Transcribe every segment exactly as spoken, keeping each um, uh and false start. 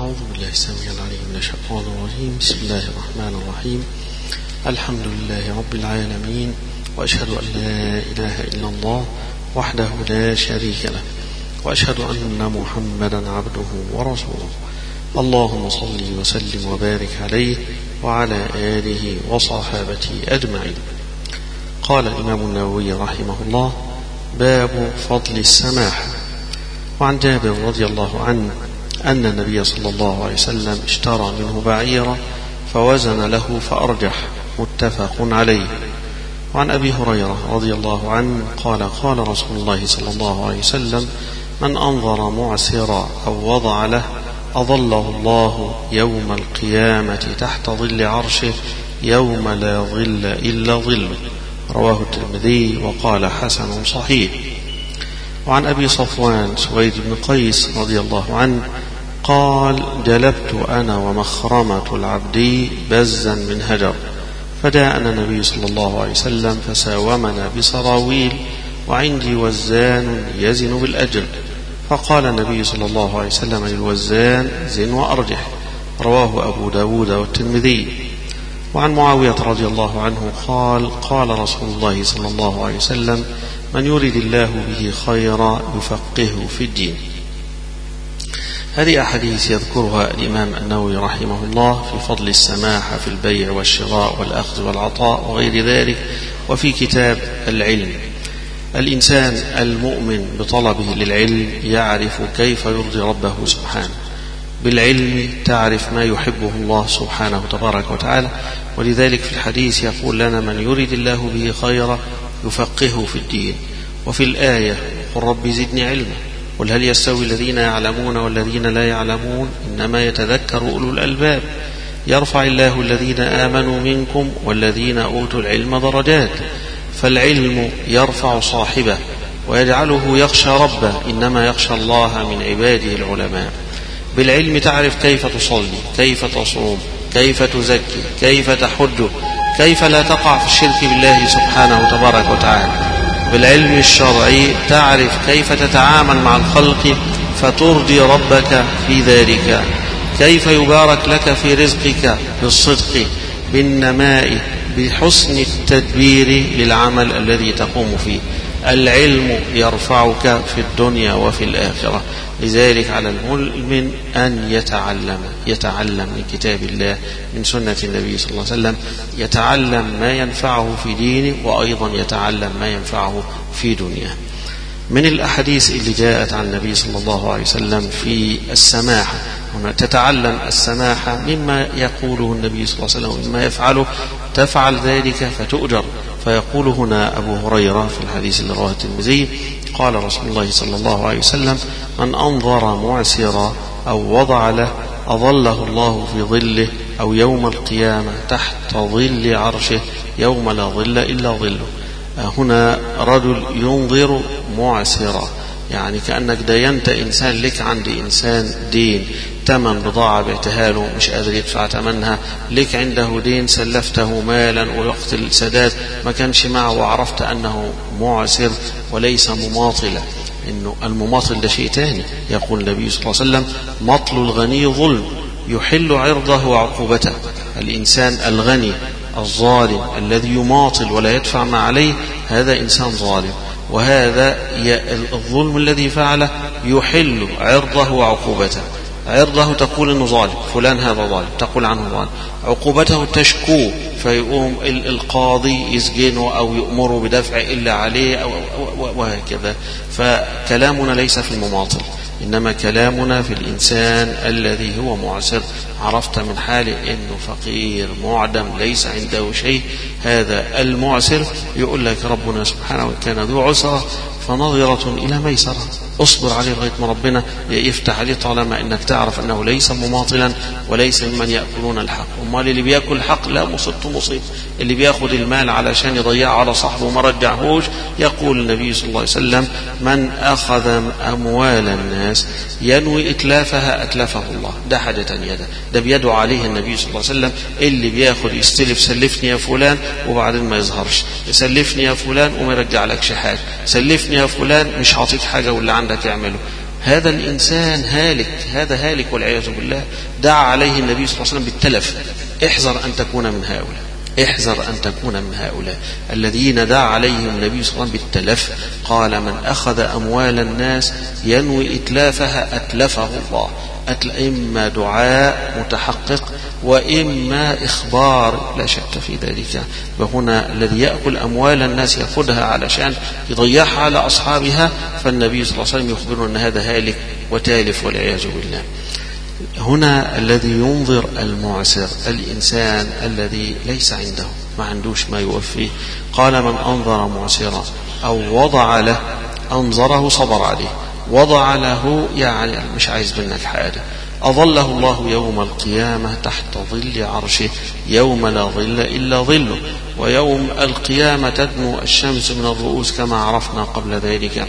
أعوذ بالله السميع العليم من الشيطان الرجيم. بسم الله الرحمن الرحيم. الحمد لله رب العالمين، وأشهد أن لا إله إلا الله وحده لا شريك له، وأشهد أن محمدا عبده ورسوله. اللهم صل وسلم وبارك عليه وعلى آله وصحابته أجمعين. قال الإمام النووي رحمه الله: باب فضل السماحة. وعن جابر رضي الله عنه أن النبي صلى الله عليه وسلم اشترى منه بعيرا فوزن له فأرجح، متفق عليه. وعن أبي هريرة رضي الله عنه قال: قال رسول الله صلى الله عليه وسلم: من أنظر معسرا أو وضع له أظله الله يوم القيامة تحت ظل عرشه يوم لا ظل إلا ظله. رواه الترمذي وقال حسن صحيح. وعن أبي صفوان سويد بن قيس رضي الله عنه قال: جلبت أنا ومخرمة العبد بزا من هجر، فجاءنا النبي صلى الله عليه وسلم فساومنا بصراويل وعندي وزان يزن بالأجر، فقال النبي صلى الله عليه وسلم للوزان: زن وأرجح. رواه أبو داود والترمذي. وعن معاوية رضي الله عنه قال: قال رسول الله صلى الله عليه وسلم: من يريد الله به خيرا يفقهه في الدين. هذه أحاديث يذكرها الإمام النووي رحمه الله في فضل السماحة في البيع والشراء والأخذ والعطاء وغير ذلك، وفي كتاب العلم. الإنسان المؤمن بطلبه للعلم يعرف كيف يرضي ربه سبحانه. بالعلم تعرف ما يحبه الله سبحانه تبارك وتعالى، ولذلك في الحديث يقول لنا: من يريد الله به خيرا يفقهه في الدين. وفي الآية: قل رب زدني علما. قل هل يستوي الذين يعلمون والذين لا يعلمون؟ إنما يتذكر أولو الألباب. يرفع الله الذين آمنوا منكم والذين أوتوا العلم درجات. فالعلم يرفع صاحبه ويجعله يخشى ربه، إنما يخشى الله من عباده العلماء. بالعلم تعرف كيف تصلي، كيف تصوم، كيف تزكي، كيف تحج، كيف لا تقع في الشرك بالله سبحانه تبارك وتعالى. بالعلم الشرعي تعرف كيف تتعامل مع الخلق فترضي ربك في ذلك، كيف يبارك لك في رزقك بالصدق، بالنماء، بحسن التدبير للعمل الذي تقوم فيه. العلم يرفعك في الدنيا وفي الآخرة. لذلك على المؤمن أن يتعلم يتعلم من كتاب الله، من سنة النبي صلى الله عليه وسلم، يتعلم ما ينفعه في دينه وأيضا يتعلم ما ينفعه في دنياه. من الأحاديث اللي جاءت عن النبي صلى الله عليه وسلم في السماحة، هنا تتعلم السماحة مما يقوله النبي صلى الله عليه وسلم ومما يفعله، تفعل ذلك فتؤجر. فيقول هنا أبو هريرة في الحديث اللي رواه الترمذي: قال رسول الله صلى الله عليه وسلم: من أنظر معسرا أو وضع له أظله الله في ظله أو يوم القيامة تحت ظل عرشه يوم لا ظل إلا ظله. هنا رجل ينظر معسرا، يعني كأنك دينت إنسان لك عند إنسان دين، تمن بضاعة بعتها له مش قادر يدفع تمنها، لك عنده دين سلفته مالا ووقت السداد ما كانش معه، وعرفت أنه معسر وليس مماطلا. إنه المماطل ده شيء تاني. يقول النبي صلى الله عليه وسلم: مطل الغني ظلم يحل عرضه وعقوبته. الإنسان الغني الظالم الذي يماطل ولا يدفع ما عليه هذا إنسان ظالم، وهذا الظلم الذي فعله يحل عرضه وعقوبته. عرضه تقول انه ظالم، فلان هذا ظالم، تقول عنه ظالم. عقوبته تشكوه، فيقوم القاضي يسجنه او يؤمره بدفع الا عليه أو وهكذا. فكلامنا ليس في المماطل، إنما كلامنا في الإنسان الذي هو معسر. عرفت من حاله أنه فقير معدم ليس عنده شيء، هذا المعسر يقول لك ربنا سبحانه وكان ذو عسرة فنظرة إلى ميسرة، اصبر عليه لغاية ما ربنا يفتح عليه، طالما أنك تعرف أنه ليس مماطلا وليس ممن يأكلون الحق. ومال اللي بيأكل الحق لا مصبت مصيب، اللي بيأخذ المال علشان يضيعه على صاحبه وما رجعهوش. يقول النبي صلى الله عليه وسلم: من أخذ أموال الناس ينوي إتلافها أتلفه الله. ده حاجة تانية، ده, ده بيدعو عليه النبي صلى الله عليه وسلم. اللي بياخد يستلف: سلفني يا فلان، وبعدين ما يظهرش، سلفني يا فلان وما يرجع لكش حاجة، سلفني يا فلان مش عاطيك حاجة واللي عندك يعمله. هذا الإنسان هالك، هذا هالك والعياذ بالله. دعا عليه النبي صلى الله عليه وسلم بالتلف. احذر أن تكون من هؤلاء، احذر أن تكون من هؤلاء الذين دعا عليهم النبي صلى الله عليه وسلم بالتلف. قال: من أخذ أموال الناس ينوي إتلافها أتلفه الله. إما دعاء متحقق وإما إخبار، لا شك في ذلك. وهنا الذي يأكل أموال الناس يأخذها علشان يضيعها على أصحابها، فالنبي صلى الله عليه وسلم يخبرنا أن هذا هالك وتالف والعياذ بالله. هنا الذي ينظر المعسر الإنسان الذي ليس عنده، ما عندوش ما يوفيه. قال: من أنظر معسرا أو وضع له، أنظره صبر عليه، وضع له يعني مش عايز منك حاجة، أظله الله يوم القيامة تحت ظل عرشه يوم لا ظل إلا ظله. ويوم القيامة تدنو الشمس من الرؤوس كما عرفنا قبل ذلك،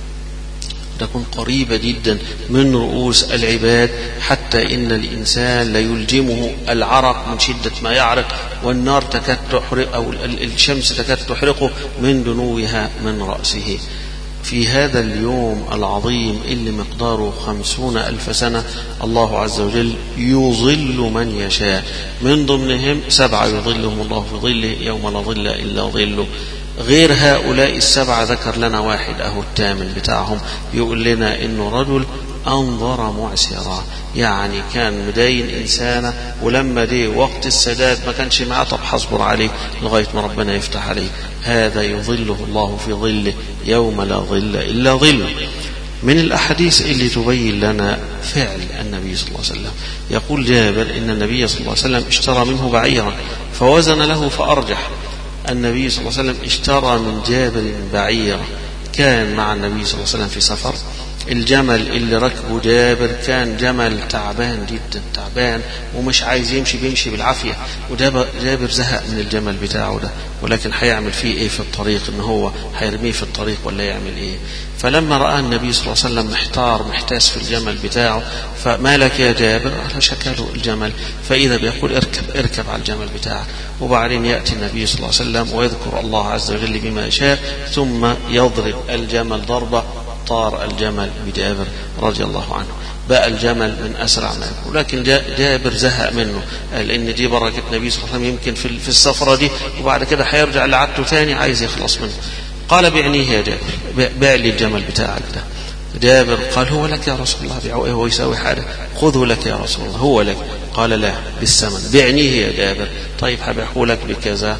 تكون قريبة جدا من رؤوس العباد، حتى إن الإنسان ليلجمه العرق من شدة ما يعرق، والنار تكاد تحرق أو الشمس تكاد تحرقه من دنوها من رأسه. في هذا اليوم العظيم اللي مقداره خمسون ألف سنة، الله عز وجل يظل من يشاء، من ضمنهم سبعة يظلهم الله في ظله يوم لا ظل إلا ظله. غير هؤلاء السبعة ذكر لنا واحد أهو الثامن بتاعهم، يقول لنا إنه رجل أنظر معسرا، يعني كان مدين إنسانة ولما دي وقت السداد ما كانش معاه، طب حصبر عليه لغاية ما ربنا يفتح عليه. هذا يظله الله في ظله يوم لا ظل إلا ظله. من الأحاديث اللي تبين لنا فعل النبي صلى الله عليه وسلم، يقول جابر إن النبي صلى الله عليه وسلم اشترى منه بعيرا فوزن له فأرجح. النبي صلى الله عليه وسلم اشترى من جابر بعيرا، كان مع النبي صلى الله عليه وسلم في سفر، الجمل اللي ركبه جابر كان جمل تعبان جدا، تعبان ومش عايز يمشي، بيمشي بالعافية، وجابر زهق من الجمل بتاعه ده، ولكن هيعمل فيه ايه في الطريق؟ ان هو هيرميه في الطريق ولا يعمل ايه؟ فلما رأى النبي صلى الله عليه وسلم محتار محتاس في الجمل بتاعه، فما لك يا جابر؟ شكله الجمل، فإذا بيقول اركب اركب على الجمل بتاعك. وبعدين يأتي النبي صلى الله عليه وسلم ويذكر الله عز وجل بما يشاء، ثم يضرب الجمل ضربة، طار الجمل بجابر رضي الله عنه. بقى الجمل من أسرع ما يكون، لكن جابر زهق منه، لأن دي بركة النبي صلى الله عليه وسلم يمكن في السفرة دي، وبعد كده هيرجع لعادته ثاني، عايز يخلص منه. قال: بعنيه يا جابر، بيع لي الجمل بتاعك ده. جابر قال: هو لك يا رسول الله. بيعه ايه؟ هو يساوي حاجة؟ خذه لك يا رسول الله، هو لك. قال: لا، بالثمن. بعنيه يا جابر. طيب هبيعه لك بكذا،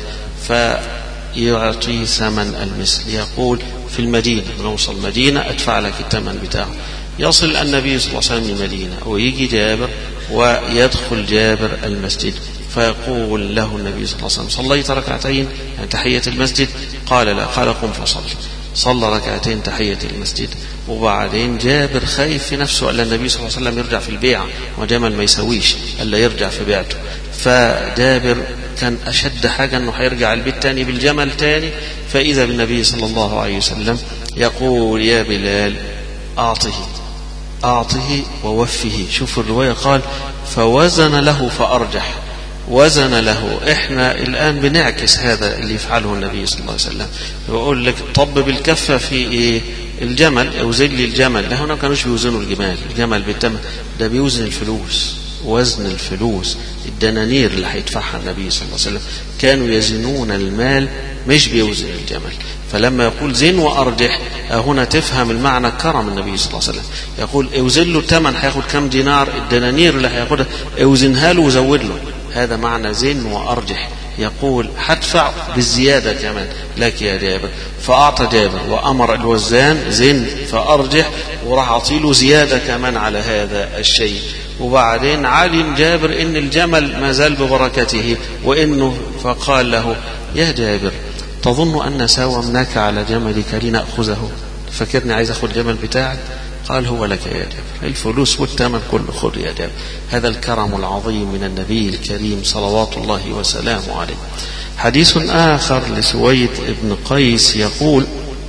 فيعطي ثمن المثل. يقول: في المدينة، نوصل المدينة أدفع لك الثمن بتاعه. يصل النبي صلى الله عليه وسلم المدينة، ويجي جابر ويدخل جابر المسجد، فيقول له النبي صلى الله عليه وسلم: صليت ركعتين يعني تحية المسجد؟ قال: لا. قال: قم فصل. صلى ركعتين تحية المسجد. وبعدين جابر خايف في نفسه ألا النبي صلى الله عليه وسلم يرجع في البيع، وجمل ما يسويش ألا يرجع في بيعته. فجابر كان أشد حاجة أنه هيرجع البيت تاني بالجمل تاني، فإذا بالنبي صلى الله عليه وسلم يقول: يا بلال أعطه أعطه ووفه. شوف الرواية، قال: فوزن له فأرجح، وزن له. احنا الآن بنعكس هذا اللي يفعله النبي صلى الله عليه وسلم، يقول لك طب بالكفة في إيه؟ الجمل، أوزن لي الجمل. لا، هنا كانوش بيوزنوا الجمال، الجمل بالتمن، ده بيوزن الفلوس، وزن الفلوس، الدنانير اللي هيدفعها النبي صلى الله عليه وسلم. كانوا يزنون المال مش بيوزن الجمل. فلما يقول زن وأرجح، هنا تفهم المعنى كرم النبي صلى الله عليه وسلم. يقول اوزن له الثمن، هياخد كم دينار؟ الدنانير اللي هياخدها اوزنها له وزود له، هذا معنى زن وأرجح. يقول هدفع بالزيادة كمان لك يا جابر. فأعطى جابر وأمر الوزان زن فأرجح، وراح أعطيله زيادة كمان على هذا الشيء. وبعدين علم جابر إن الجمل ما زال ببركته وإنه، فقال له: يا جابر، تظن أن ساومناك على جملك لنأخذه؟ فكرني عايز أخذ الجمل بتاعك؟ قال: هو لك يا جابر، الفلوس والثمن كله خذ يا جابر. هذا الكرم العظيم من النبي الكريم صلوات الله وسلامه عليه. حديث آخر لسويد ابن قيس يقول: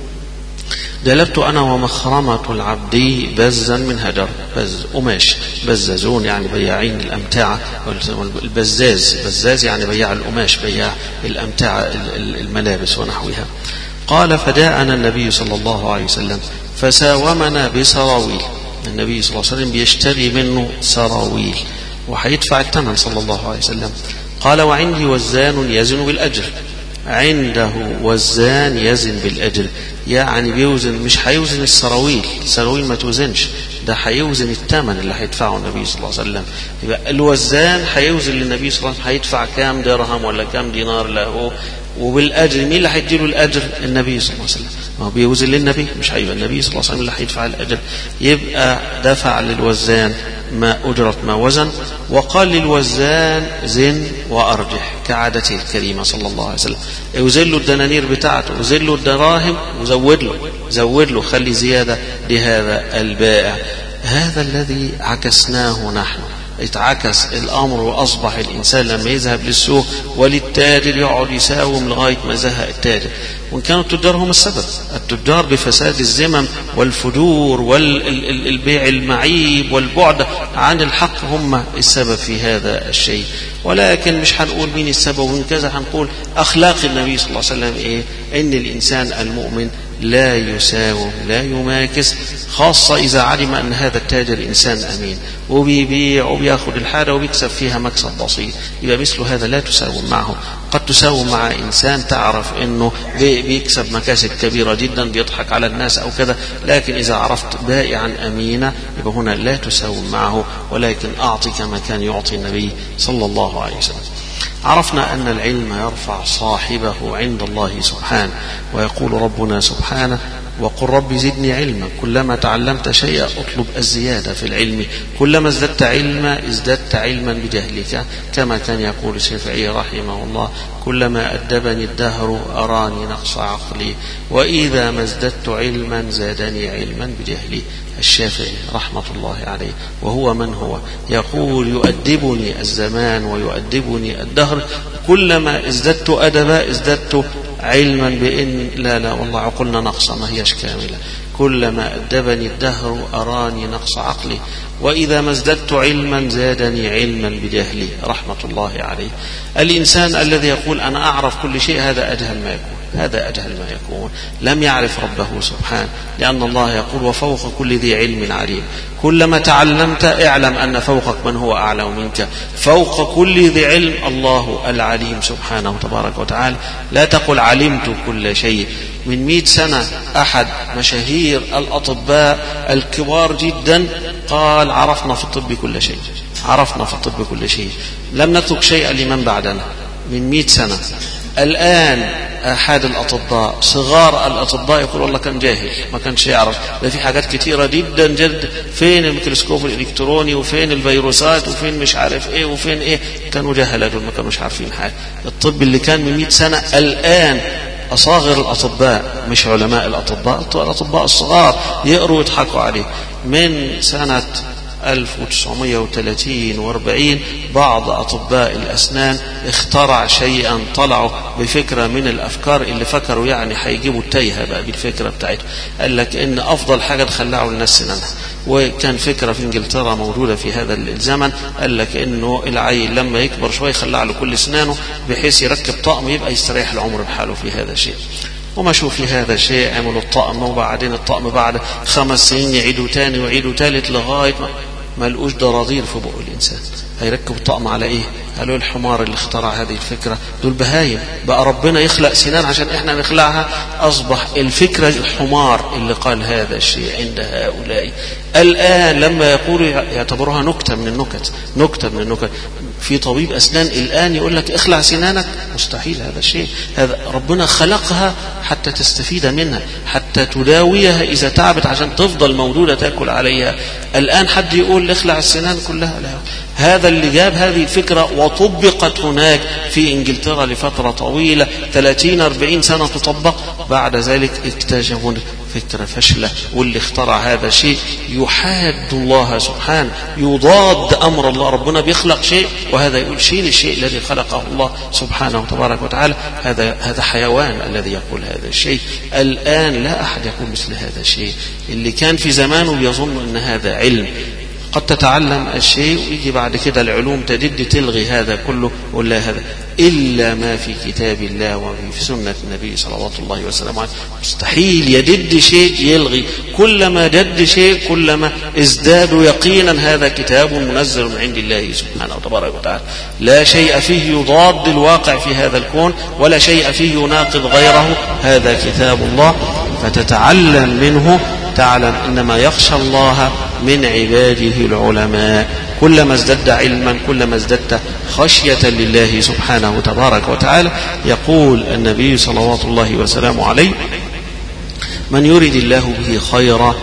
جلبت أنا ومخرمة العبدي بزا من هجر، بز قماش، بزازون يعني بياعين الأمتعة، البزاز بزاز يعني بياع القماش، بياع الأمتعة الملابس ونحوها. قال: فجاءنا النبي صلى الله عليه وسلم فساومنا بسراويل، النبي صلى الله عليه وسلم بيشتري منه سراويل وهيدفع الثمن صلى الله عليه وسلم. قال وعندي وزان يزن بالأجر. عنده وزان يزن بالأجر، يعني بيوزن، مش هيوزن السراويل، السراويل ما توزنش، ده هيوزن الثمن اللي هيدفعه النبي صلى الله عليه وسلم. يبقى الوزان هيوزن للنبي صلى الله عليه وسلم هيدفع كام درهم ولا كام دينار له، وبالأجر مين اللي هيديله الأجر؟ النبي صلى الله عليه وسلم. ما هو بيوزن للنبي، مش هيبقى النبي صلى الله عليه وسلم اللي هيدفع الأجر. يبقى دفع للوزان ما أجرة ما وزن، وقال للوزان زن وأرجح كعادته الكريمة صلى الله عليه وسلم. يوزن له الدنانير بتاعته، يوزن له الدراهم وزود له زود له خلي زيادة لهذا البائع. هذا الذي عكسناه نحن، اتعكس الأمر وأصبح الإنسان لما يذهب للسوق وللتاجر يقعد يساوم لغاية ما زهق التاجر. وإن كانوا التجار هم السبب، التجار بفساد الزمن والفجور والبيع المعيب والبعد عن الحق هم السبب في هذا الشيء. ولكن مش هنقول مين السبب ومن كذا، هنقول أخلاق النبي صلى الله عليه وسلم إيه؟ إن الإنسان المؤمن لا يساوم لا يماكس، خاصة إذا علم أن هذا التاجر إنسان أمين وبيبيع وبيأخذ الحاجة وبيكسب فيها مكسب بسيط، يبقى مثل هذا لا تساوم معه. قد تساوم مع إنسان تعرف أنه بيكسب مكاسب كبيرة جدا بيضحك على الناس أو كذا، لكن إذا عرفت بائعا أمينا يبقى هنا لا تساوم معه، ولكن أعطي كما كان يعطي النبي صلى الله عليه وسلم. عرفنا أن العلم يرفع صاحبه عند الله سبحانه، ويقول ربنا سبحانه وقل رب زدني علما. كلما تعلمت شيئا اطلب الزيادة في العلم، كلما ازددت علما ازددت علما بجهلك، كما كان يقول الشافعي رحمه الله كلما أدبني الدهر أراني نقص عقلي، وإذا ما ازددت علما زادني علما بجهلي. الشافعي رحمة الله عليه، وهو من هو يقول يؤدبني الزمان ويؤدبني الدهر، كلما ازددت أدبا ازددت علما بإن لا لا والله عقلنا نقصة ما هيش كاملة، كلما أدبني الدهر أراني نقص عقلي، وإذا ما ازددت علما زادني علما بجهلي رحمة الله عليه. الإنسان الذي يقول أنا أعرف كل شيء هذا أجهل ما يكون، هذا أجهل ما يكون، لم يعرف ربه سبحانه، لأن الله يقول وفوق كل ذي علم عليم. كلما تعلمت اعلم أن فوقك من هو أعلم منك، فوق كل ذي علم الله العليم سبحانه تبارك وتعالى. لا تقل علمت كل شيء. من مئة سنة أحد مشاهير الأطباء الكبار جدا قال عرفنا في الطب كل شيء، عرفنا في الطب كل شيء، لم نترك شيئا لمن بعدنا. من مئة سنة. الآن أحد الأطباء صغار الأطباء يقول والله كان جاهل ما كانش يعرف، ده في حاجات كتيرة جدا جد، فين الميكروسكوب الإلكتروني وفين الفيروسات وفين مش عارف إيه وفين إيه، كانوا جهلة دول ما كانوش عارفين حاجة. الطب اللي كان من مئة سنة الآن أصاغر الأطباء مش علماء الأطباء، الأطباء الصغار يقروا ويضحكوا عليه. من سنة ألف وتسعمائة وثلاثين وأربعين بعض أطباء الأسنان اخترع شيئا، طلعوا بفكرة من الأفكار اللي فكروا يعني هيجيبوا التايهة بقى بالفكرة بتاعته. قال لك إن أفضل حاجة تخلعوا الناس سنانها، وكان فكرة في إنجلترا موجودة في هذا الزمن. قال لك إنه العيل لما يكبر شوي يخلع له كل سنانه بحيث يركب طقم يبقى يستريح العمر بحاله في هذا الشيء. وما شوف في هذا الشيء عملوا الطقم، وبعدين الطقم بعد خمس سنين يعيدوا تاني ويعيدوا تالت لغاية ما ما لقوش ضرادير في بق الإنسان. هيركب الطقم على إيه؟ قالوا الحمار اللي اخترع هذه الفكرة دول بهايم، بقى ربنا يخلق سنان عشان إحنا نخلعها. أصبح الفكرة الحمار اللي قال هذا الشيء عند هؤلاء. الآن لما يقولوا يعتبروها نكتة من النكت، نكتة من النكت. في طبيب أسنان الآن يقول لك اخلع سنانك، مستحيل هذا الشيء. هذا ربنا خلقها حتى تستفيد منها، حتى تداويها إذا تعبت عشان تفضل موجودة تأكل عليها. الآن حد يقول اخلع السنان كلها؟ لا. هذا اللي جاب هذه الفكرة وطبقت هناك في إنجلترا لفترة طويلة ثلاثين أربعين سنة تطبق. بعد ذلك اكتشفوا فكرة فشلة، واللي اخترع هذا الشيء يحاد الله سبحانه، يضاد أمر الله. ربنا بيخلق شيء وهذا يقول شيء للشيء الذي خلقه الله سبحانه تبارك وتعالى. هذا هذا حيوان الذي يقول هذا الشيء. الآن لا أحد يقول مثل هذا الشيء. اللي كان في زمانه يظن أن هذا علم. قد تتعلم الشيء ويجي بعد كده العلوم تجد تلغي هذا كله ولا هذا إلا ما في كتاب الله وفي سنة النبي صلوات الله وسلامه عليه. مستحيل يجد شيء يلغي، كلما جد شيء كلما ازدادوا يقينا هذا كتاب منزل من عند الله سبحانه وتبارك وتعالى، لا شيء فيه يضاد الواقع في هذا الكون ولا شيء فيه يناقض غيره، هذا كتاب الله. فتتعلم منه تعلم إنما يخشى الله من عباده العلماء. كلما ازددت علما كلما ازددت خشية لله سبحانه وتبارك وتعالى. يقول النبي صلوات الله وسلامه عليه: من يرد الله به خيرا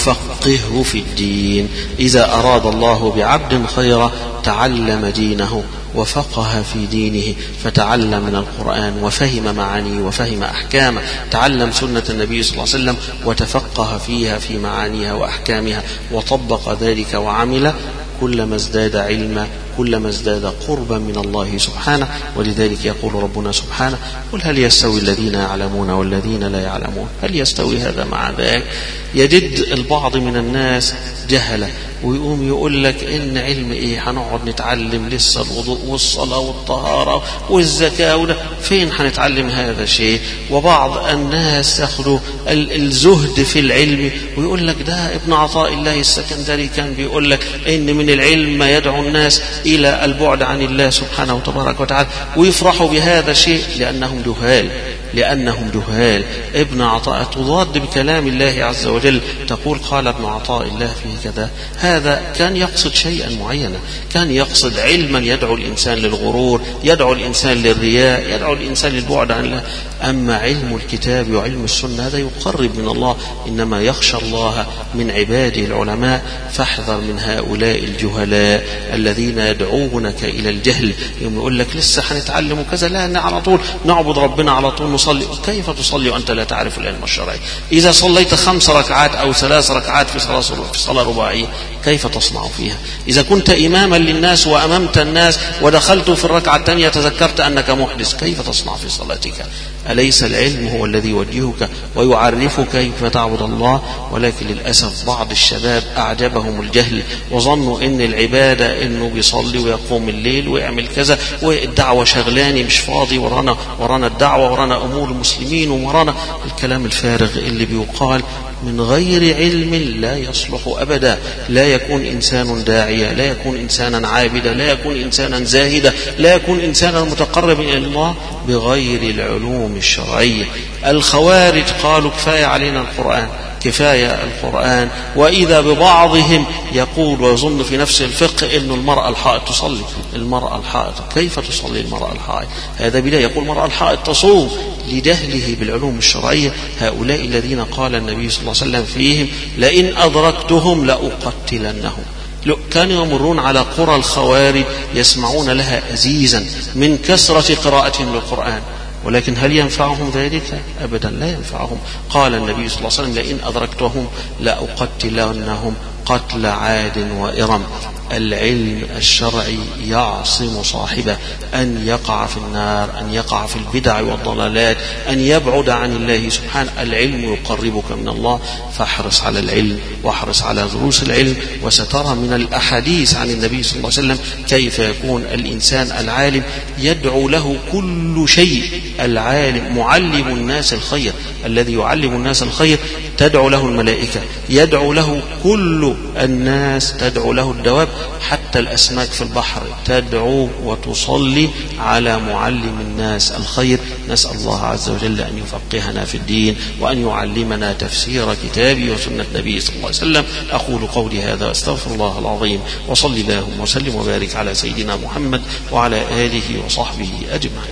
يفقهه في الدين. إذا أراد الله بعبد خيرا تعلم دينه وفقه في دينه، فتعلم من القرآن وفهم معانيه وفهم أحكامه، تعلم سنة النبي صلى الله عليه وسلم وتفقه فيها في معانيها وأحكامها وطبق ذلك وعمل. كلما ازداد علما كلما ازداد قربا من الله سبحانه. ولذلك يقول ربنا سبحانه: قل هل يستوي الذين يعلمون والذين لا يعلمون؟ هل يستوي هذا مع ذاك؟ يجد البعض من الناس جهلة ويقوم يقول لك إن علم إيه، هنقعد نتعلم لسه الوضوء والصلاة والطهارة والزكاة وده، فين هنتعلم هذا الشيء؟ وبعض الناس ياخذوا الزهد في العلم ويقول لك ده ابن عطاء الله السكندري كان بيقول لك إن من العلم ما يدعو الناس إلى البعد عن الله سبحانه وتبارك وتعالى، ويفرحوا بهذا الشيء لأنهم جهال لأنهم جهال. ابن عطاء تضاد بكلام الله عز وجل، تقول قال ابن عطاء الله فيه كذا، هذا كان يقصد شيئا معينا، كان يقصد علما يدعو الإنسان للغرور، يدعو الإنسان للرياء، يدعو الإنسان للبعد عن الله. أما علم الكتاب وعلم السنة هذا يقرب من الله، إنما يخشى الله من عباده العلماء. فاحذر من هؤلاء الجهلاء الذين يدعونك إلى الجهل، يوم يقول لك لسه هنتعلم كذا، لا على طول نعبد ربنا على طول نصلي. كيف تصلي وأنت لا تعرف العلم الشرعي؟ إذا صليت خمس ركعات أو ثلاث ركعات في صلاة في صلاة رباعية كيف تصنع فيها؟ إذا كنت إماما للناس وأممت الناس ودخلت في الركعة الثانية تذكرت أنك محدث، كيف تصنع في صلاتك؟ أليس العلم هو الذي يوجهك ويعرفك كيف تعبد الله؟ ولكن للأسف بعض الشباب أعجبهم الجهل وظنوا إن العبادة إنه بيصلي ويقوم الليل ويعمل كذا، والدعوة شغلاني مش فاضي، ورانا ورانا الدعوة ورانا أمور المسلمين ورانا الكلام الفارغ اللي بيقال من غير علم لا يصلح أبدا. لا يكون إنسان داعية، لا يكون إنسانا عابدا، لا يكون إنسانا زاهدا، لا يكون إنسانا متقربا إلى الله بغير العلوم الشرعية. الخوارج قالوا كفاية علينا القرآن، كفاية القرآن، وإذا ببعضهم يقول ويظن في نفس الفقه إن المرأة الحائض تصلي. المرأة الحائض كيف تصلي المرأة الحائض؟ هذا بداية. يقول المرأة الحائض تصوم لجهله بالعلوم الشرعية. هؤلاء الذين قال النبي صلى الله عليه وسلم فيهم: لئن أدركتهم لأقتلنهم. كانوا يمرون على قرى الخوارج يسمعون لها أزيزا من كثرة قراءتهم للقرآن، ولكن هل ينفعهم ذلك؟ أبدا لا ينفعهم. قال النبي صلى الله عليه وسلم: لئن أدركتهم لأقتلنهم قتل عاد وإرم. العلم الشرعي يعصم صاحبه أن يقع في النار، أن يقع في البدع والضلالات، أن يبعد عن الله سبحانه. العلم يقربك من الله، فاحرص على العلم واحرص على دروس العلم. وسترى من الأحاديث عن النبي صلى الله عليه وسلم كيف يكون الإنسان العالم يدعو له كل شيء. العالم معلم الناس الخير، الذي يعلم الناس الخير تدعو له الملائكة، يدعو له كل الناس، تدعو له الدواب، حتى الأسماك في البحر تدعو وتصلي على معلم الناس الخير. نسأل الله عز وجل أن يفقهنا في الدين وأن يعلمنا تفسير كتابه وسنة نبيه صلى الله عليه وسلم. أقول قولي هذا واستغفر الله العظيم، وصلي اللهم وسلم وبارك على سيدنا محمد وعلى آله وصحبه أجمعين.